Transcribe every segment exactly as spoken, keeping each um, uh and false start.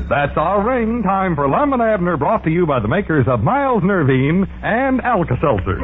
That's our ring. Time for Lum and Abner, brought to you by the makers of Miles Nervine and Alka-Seltzer.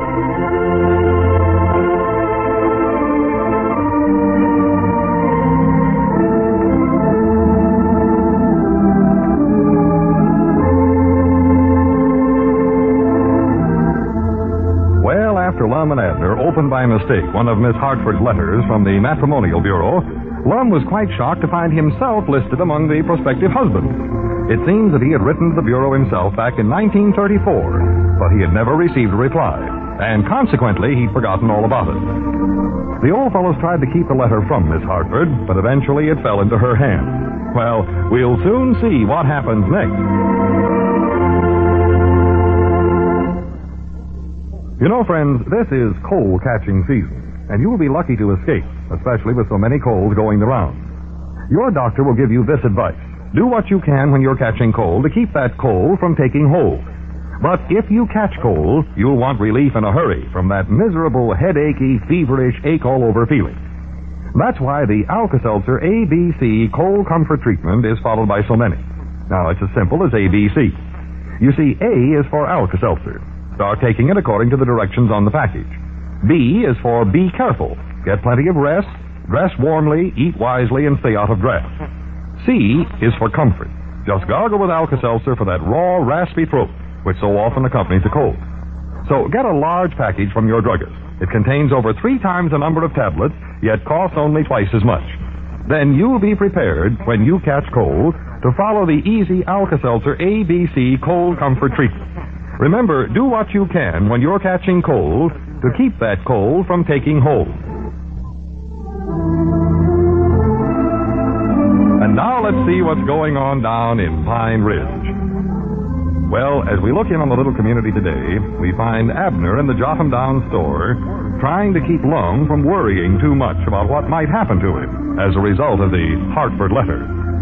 Well, after Lum and Abner opened by mistake one of Miss Hartford's letters from the Matrimonial Bureau, Lum was quite shocked to find himself listed among the prospective husbands. It seems that he had written to the Bureau himself back in nineteen thirty-four, but he had never received a reply, and consequently he'd forgotten all about it. The old fellows tried to keep the letter from Miss Hartford, but eventually it fell into her hands. Well, we'll soon see what happens next. You know, friends, this is coal-catching season, and you will be lucky to escape, especially with so many colds going the rounds. Your doctor will give you this advice. Do what you can when you're catching cold to keep that cold from taking hold. But if you catch cold, you'll want relief in a hurry from that miserable, headachy, feverish, ache-all-over feeling. That's why the Alka-Seltzer A B C Cold Comfort Treatment is followed by so many. Now, it's as simple as A B C. You see, A is for Alka-Seltzer. Start taking it according to the directions on the package. B is for be careful. Get plenty of rest, dress warmly, eat wisely, and stay out of drafts. C is for comfort. Just gargle with Alka-Seltzer for that raw, raspy throat, which so often accompanies a cold. So get a large package from your druggist. It contains over three times the number of tablets, yet costs only twice as much. Then you'll be prepared, when you catch cold, to follow the easy Alka-Seltzer A B C Cold Comfort Treatment. Remember, do what you can when you're catching cold to keep that cold from taking hold. And now let's see what's going on down in Pine Ridge. Well, as we look in on the little community today, we find Abner in the Jotham Down store trying to keep Lum from worrying too much about what might happen to him as a result of the Hartford letter.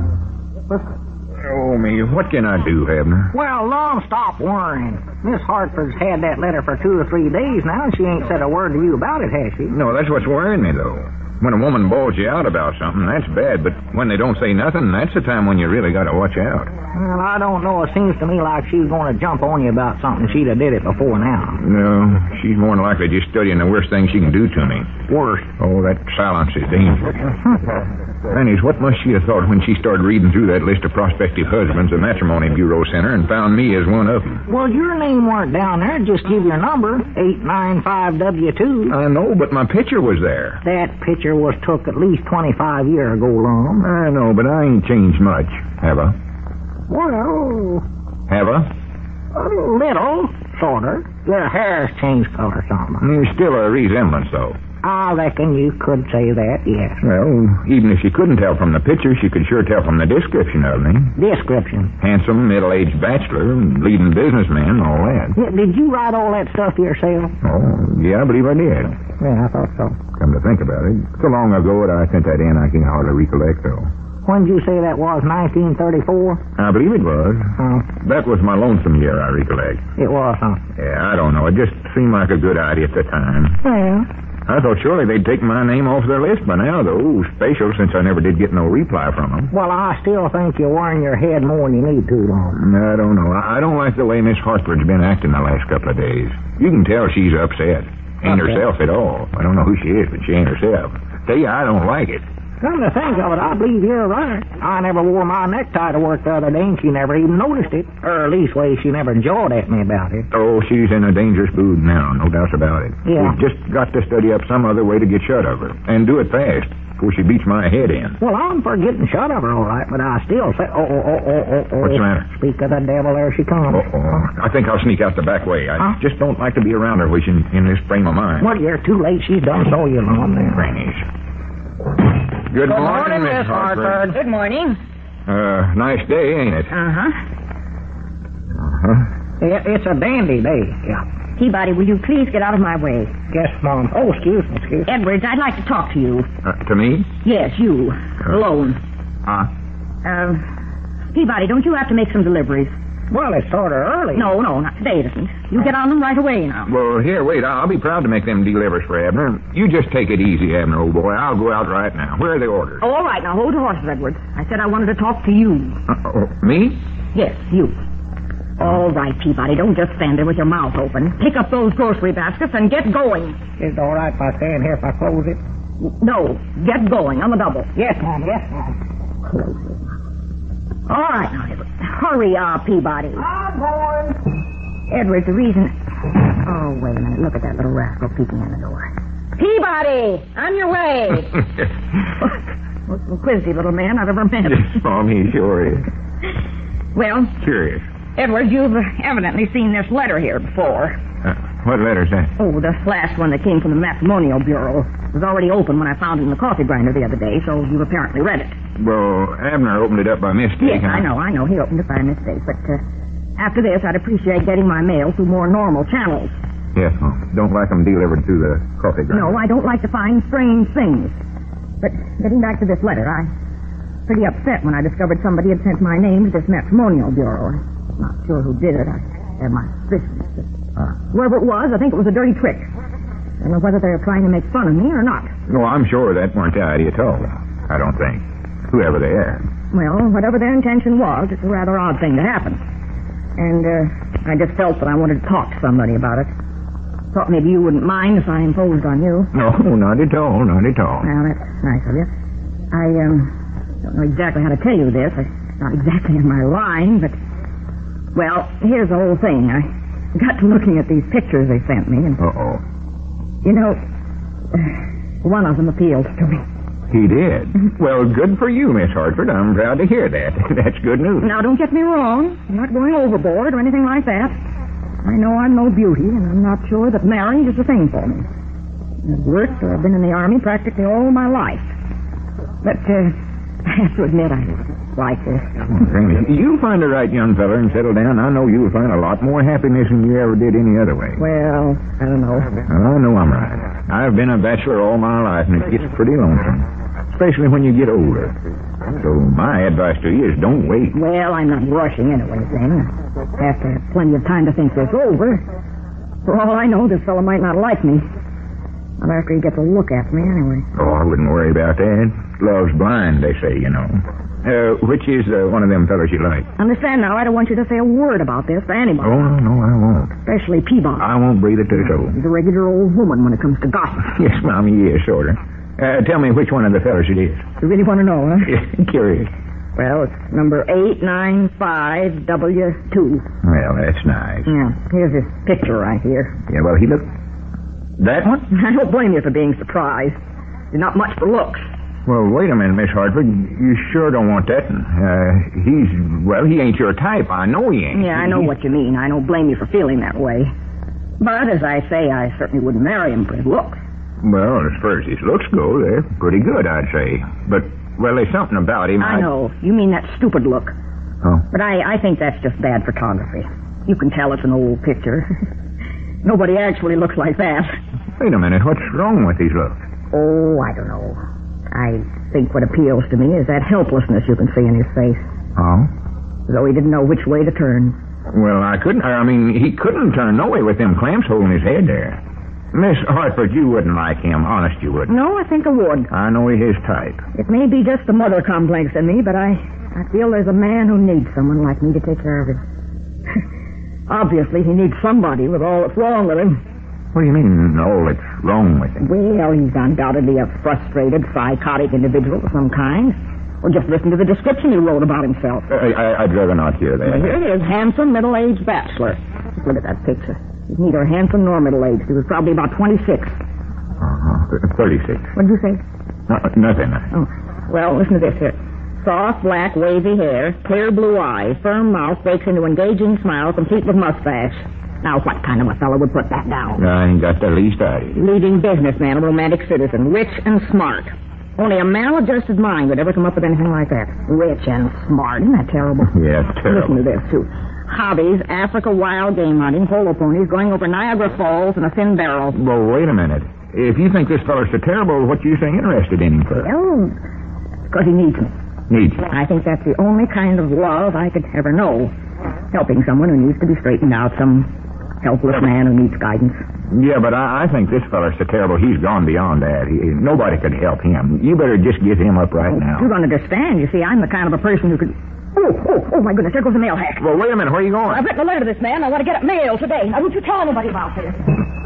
Oh, me, what can I do, Abner? Well, Lum, stop worrying. Miss Hartford's had that letter for two or three days now, and she ain't said a word to you about it, has she? No, that's what's worrying me, though. When a woman bawls you out about something, that's bad, but when they don't say nothing, that's the time when you really got to watch out. Well, I don't know. It seems to me like she's going to jump on you about something. She'd have did it before now. No, she's more than likely just studying the worst thing she can do to me. Worst? Oh, that silence is dangerous. Grannies, what must she have thought when she started reading through that list of prospective husbands the Matrimony Bureau sent her and found me as one of them? Well, your name weren't down there. Just give your number, eight nine five W two. I know, but my picture was there. That picture was took at least twenty-five years ago, Lum. I know, but I ain't changed much, have I? Well... Have I? A little, sort of. Your hair's changed color some. There's still a resemblance, though. I reckon you could say that, yes. Well, even if she couldn't tell from the picture, she could sure tell from the description of me. Description? Handsome, middle-aged bachelor, leading businessman, all that. Yeah, did you write all that stuff yourself? Oh, yeah, I believe I did. Yeah, I thought so. Come to think about it, so long ago that I sent that in, I can hardly recollect, though. When did you say that was, nineteen thirty-four? I believe it was. Oh. That was my lonesome year, I recollect. It was, huh? Yeah, I don't know. It just seemed like a good idea at the time. Well... I thought surely they'd take my name off their list by now, though. Special, since I never did get no reply from them. Well, I still think you're wearing your head more than you need to, Lum. I don't know. I don't like the way Miss Hartford's been acting the last couple of days. You can tell she's upset. Ain't upset. herself at all. I don't know who she is, but she ain't herself. Tell you, I don't like it. Come to think of it, I believe you're right. I never wore my necktie to work the other day, and she never even noticed it. Or, leastways, she never jawed at me about it. Oh, she's in a dangerous mood now, no doubt about it. Yeah. We've just got to study up some other way to get shut of her. And do it fast, before she beats my head in. Well, I'm for getting shut of her, all right, but I still say... Oh, oh, oh, oh, oh, oh. What's the matter? Speak of the devil, there she comes. Oh, oh. I think I'll sneak out the back way. I huh? just don't like to be around her when she's in this frame of mind. Well, you're too late. She's done so you know there. Grannies. Good, Good morning, morning, Miss Hartford. Good morning. Uh, nice day, ain't it? Uh-huh. Uh-huh. Yeah, it's a dandy day, yeah. Peabody, will you please get out of my way? Yes, Mom. Oh, excuse me, excuse me. Edwards, I'd like to talk to you. Uh, to me? Yes, you. Uh, Alone. Huh? Uh, Peabody, don't you have to make some deliveries? Well, it's sort of early. No, no, not today it isn't. You get on them right away now. Well, here, wait. I'll be proud to make them delivers for Abner. You just take it easy, Abner, old boy. I'll go out right now. Where are the orders? Oh, all right, now hold your horses, Edwards. I said I wanted to talk to you. Uh, oh, me? Yes, you. All right, Peabody, don't just stand there with your mouth open. Pick up those grocery baskets and get going. Is it all right if I stand here if I close it? No, get going on the double. Yes, Mom, yes, Mom. All right, now, Edwards. Hurry up, Peabody. I'm going. Edwards, the reason... Oh, wait a minute. Look at that little rascal peeking in the door. Peabody, on your way. Most inquisitive little man I've ever met. Mom, he sure is. Well, Curious. Edwards, you've evidently seen this letter here before. Uh, what letter's that? Oh, the last one that came from the Matrimonial Bureau. It was already open when I found it in the coffee grinder the other day, so you've apparently read it. Well, Abner opened it up by mistake. Yes, I know, I know. He opened it by mistake. But uh, after this, I'd appreciate getting my mail through more normal channels. Yes, Mom. Don't like them delivered through the coffee grinder. No, I don't like to find strange things. But getting back to this letter, I was pretty upset when I discovered somebody had sent my name to this Matrimonial Bureau. I'm not sure who did it. I have my suspicions. But Ah. whoever it was, I think it was a dirty trick. I don't know whether they were trying to make fun of me or not. No, I'm sure that weren't the idea at all. I don't think. Whoever they are. Well, whatever their intention was, it's a rather odd thing to happen. And uh, I just felt that I wanted to talk to somebody about it. Thought maybe you wouldn't mind if I imposed on you. No, not at all, not at all. Well, that's nice of you. I um, don't know exactly how to tell you this. It's not exactly in my line, but... Well, here's the whole thing. I got to looking at these pictures they sent me, and... Uh-oh. You know, uh, one of them appealed to me. He did? Well, good for you, Miss Hartford. I'm proud to hear that. That's good news. Now, don't get me wrong. I'm not going overboard or anything like that. I know I'm no beauty, and I'm not sure that marriage is the thing for me. I've worked or I've been in the Army practically all my life. But, uh, I have to admit, I like this. You'll find the right young fella and settle down. I know you'll find a lot more happiness than you ever did any other way. Well, I don't know. I know I'm right. I've been a bachelor all my life, and it gets pretty lonesome, especially when you get older. So my advice to you is don't wait. Well, I'm not rushing anyway, then. I have to have plenty of time to think this over. For all I know, this fellow might not like me. Not after he gets a look at me, anyway. Oh, I wouldn't worry about that. Love's blind, they say, you know. Uh, which is uh, one of them fellows you like? Understand now, I don't want you to say a word about this to anybody. Oh, no, no, I won't. Especially Peabody. I won't breathe it to the soul. He's a regular old woman when it comes to gossip. Yes, Mom, he is, sort of. Uh, tell me which one of the fellows it is. You really want to know, huh? Curious. Well, it's number eight nine five W two. Well, that's nice. Yeah, here's his picture right here. Yeah, well, he looked... That one? I don't blame you for being surprised. You're not much for looks. Well, wait a minute, Miss Hartford. You sure don't want that one. Uh, he's... Well, he ain't your type. I know he ain't. Yeah, I know He- what you mean. I don't blame you for feeling that way. But, as I say, I certainly wouldn't marry him for his looks. Well, as far as his looks go, they're pretty good, I'd say. But, well, there's something about him. I know. You mean that stupid look. Oh. But I, I think that's just bad photography. You can tell it's an old picture. Nobody actually looks like that. Wait a minute. What's wrong with his looks? Oh, I don't know. I think what appeals to me is that helplessness you can see in his face. Oh? As though he didn't know which way to turn. Well, I couldn't... I mean, he couldn't turn no way with them clamps holding his head there. Miss Hartford, you wouldn't like him. Honest, you wouldn't. No, I think I would. I know he's his type. It may be just the mother complex in me, but I, I feel there's a man who needs someone like me to take care of him. Obviously, he needs somebody with all that's wrong with him. What do you mean, all that's wrong with him? Well, he's undoubtedly a frustrated, psychotic individual of some kind. Or just listen to the description he wrote about himself. I, I, I'd rather not hear that. Well, here it is, handsome, middle-aged bachelor. Just look at that picture. He's neither handsome nor middle-aged. He was probably about twenty-six. Uh-huh. thirty-six. What did you say? Uh, nothing. Oh, well, listen to this here. Soft, black, wavy hair, clear blue eyes, firm mouth, breaks into engaging smile, complete with mustache. Now, what kind of a fellow would put that down? I ain't got the least idea. Leading businessman, a romantic citizen, rich and smart. Only a maladjusted mind would ever come up with anything like that. Rich and smart. Isn't that terrible? Yeah, it's terrible. Listen to this, too. Hobbies, Africa wild game hunting, polo ponies, going over Niagara Falls in a thin barrel. Well, wait a minute. If you think this fellow's so terrible, what you so interested in him for? Well, because he needs me. Needs you. I think that's the only kind of love I could ever know. helping someone who needs to be straightened out, some helpless man who needs guidance. Yeah, but I, I think this feller's so terrible, he's gone beyond that. He, nobody could help him. You better just get him up right now. You don't understand. You see, I'm the kind of a person who could... Oh, oh, oh, my goodness, there goes the mail hack. Well, wait a minute, where are you going? I've written a letter to this man. I want to get it mailed today. Now, don't you tell anybody about this.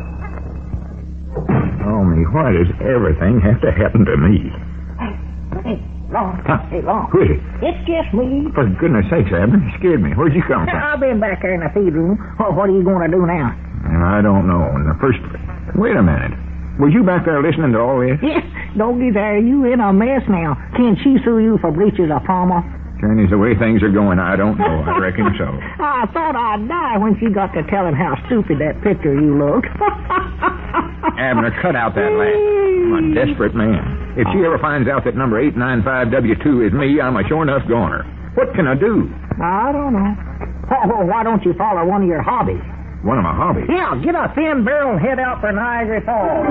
Oh, me, why does everything have to happen to me? Hey, hey, Long. Huh? Hey, Long. Who is it? It's just me. For goodness sakes, Abner, you scared me. Where'd you come from? I've been back there in the feed room. Well, what are you going to do now? And I don't know. In the first... Wait a minute. Was you back there listening to all this? Yes, Doggy, there, you in a mess now. Can she sue you for breaches of promise? Johnny's the way things are going, I don't know. I reckon so. I thought I'd die when she got to telling how stupid that picture you look. Abner, cut out that laugh. I'm a desperate man. If she ever finds out that number eight nine five W two is me, I'm a sure enough goner. What can I do? I don't know. Oh, why don't you follow one of your hobbies? One of my hobbies? Yeah, get a thin barrel and head out for Niagara Falls.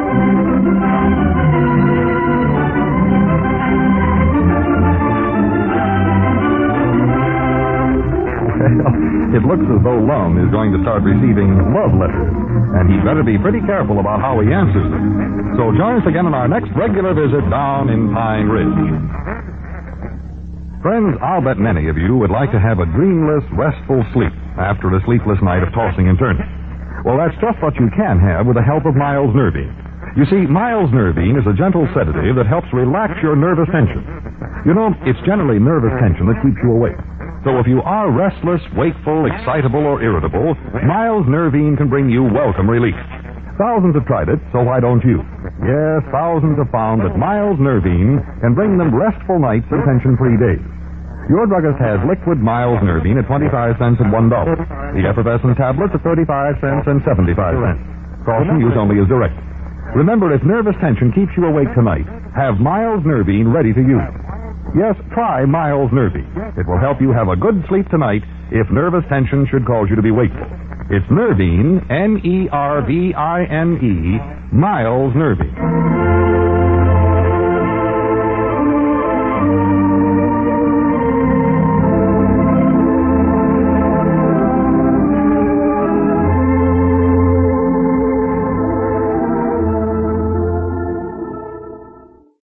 It looks as though Lum is going to start receiving love letters, and he'd better be pretty careful about how he answers them. So join us again on our next regular visit down in Pine Ridge. Friends, I'll bet many of you would like to have a dreamless, restful sleep after a sleepless night of tossing and turning. Well, that's just what you can have with the help of Miles Nervine. You see, Miles Nervine is a gentle sedative that helps relax your nervous tension. You know, it's generally nervous tension that keeps you awake. So if you are restless, wakeful, excitable, or irritable, Miles Nervine can bring you welcome relief. Thousands have tried it, so why don't you? Yes, thousands have found that Miles Nervine can bring them restful nights and tension-free days. Your druggist has liquid Miles Nervine at twenty-five cents and one dollar. The effervescent tablets at thirty-five cents and seventy-five cents. Caution, use only as directed. Remember, if nervous tension keeps you awake tonight, have Miles Nervine ready to use. Yes, try Miles Nervine. It will help you have a good sleep tonight if nervous tension should cause you to be wakeful. It's Nervine, N E R V I N E, Miles Nervine.